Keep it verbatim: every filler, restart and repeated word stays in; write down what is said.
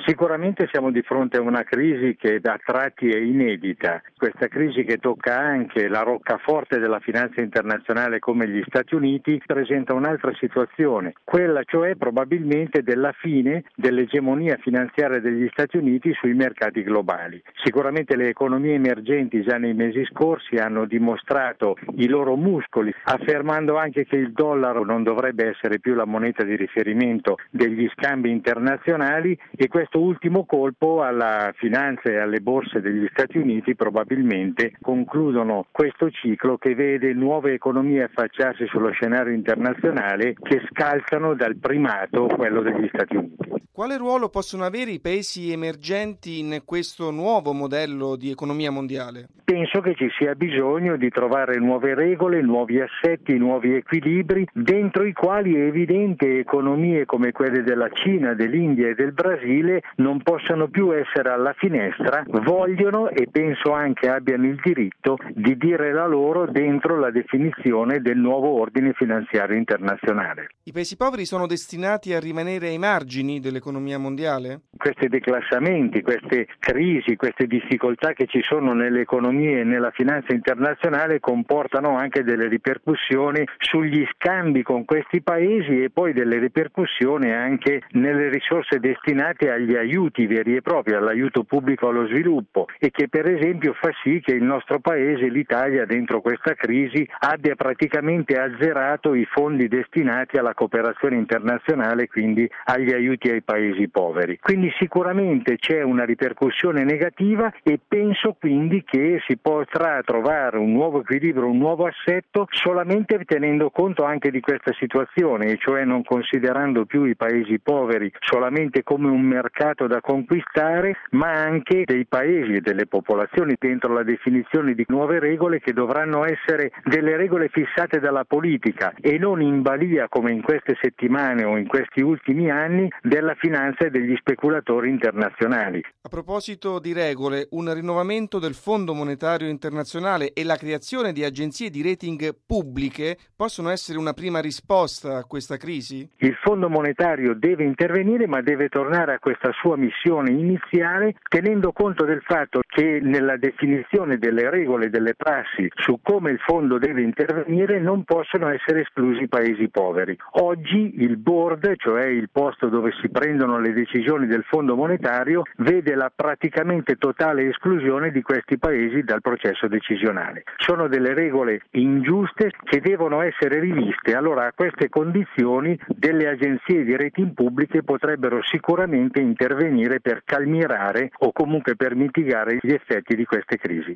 Sicuramente siamo di fronte a una crisi che da tratti è inedita, questa crisi che tocca anche la roccaforte della finanza internazionale come gli Stati Uniti presenta un'altra situazione, quella cioè probabilmente della fine dell'egemonia finanziaria degli Stati Uniti sui mercati globali. Sicuramente le economie emergenti già nei mesi scorsi hanno dimostrato i loro muscoli, affermando anche che il dollaro non dovrebbe essere più la moneta di riferimento degli scambi internazionali e questo ultimo colpo alla finanza e alle borse degli Stati Uniti probabilmente concludono questo ciclo che vede nuove economie affacciarsi sullo scenario internazionale che scalzano dal primato quello degli Stati Uniti. Quale ruolo possono avere i paesi emergenti in questo nuovo modello di economia mondiale? Penso che ci sia bisogno di trovare nuove regole, nuovi assetti, nuovi equilibri, dentro i quali è evidente che economie come quelle della Cina, dell'India e del Brasile non possano più essere alla finestra, vogliono e penso anche abbiano il diritto di dire la loro dentro la definizione del nuovo ordine finanziario internazionale. I paesi poveri sono destinati a rimanere ai margini dell'economia mondiale? Questi declassamenti, queste crisi, queste difficoltà che ci sono nelle economie e nella finanza internazionale comportano anche delle ripercussioni sugli scambi con questi paesi e poi delle ripercussioni anche nelle risorse destinate agli aiuti veri e propri, all'aiuto pubblico allo sviluppo e che per esempio fa sì che il nostro paese, l'Italia, dentro questa crisi abbia praticamente azzerato i fondi destinati alla cooperazione internazionale, quindi agli aiuti ai paesi poveri. Quindi sicuramente c'è una ripercussione negativa e penso quindi che si potrà trovare un nuovo equilibrio, un nuovo assetto solamente tenendo conto anche di questa situazione, e cioè non considerando più i paesi poveri solamente come un mercato da conquistare, ma anche dei paesi e delle popolazioni dentro la definizione di nuove regole che dovranno essere delle regole fissate dalla politica e non in balia come in queste settimane o in questi ultimi anni della finanza e degli speculatori internazionali. A proposito di regole, un rinnovamento del Fondo Monetario Internazionale e la creazione di agenzie di rating pubbliche possono essere una prima risposta a questa crisi? Il Fondo Monetario deve intervenire, ma deve tornare a questa sua missione iniziale, tenendo conto del fatto che nella definizione delle regole e delle prassi su come il fondo deve intervenire non possono essere esclusi i paesi poveri. Oggi il board, cioè il posto dove si prendono le decisioni del Fondo Monetario, vede la praticamente totale esclusione di questi paesi dal processo decisionale. Sono delle regole ingiuste che devono essere riviste. Allora a queste condizioni delle agenzie di rating pubbliche potrebbero sicuramente intervenire per calmierare o comunque per mitigare gli effetti di queste crisi.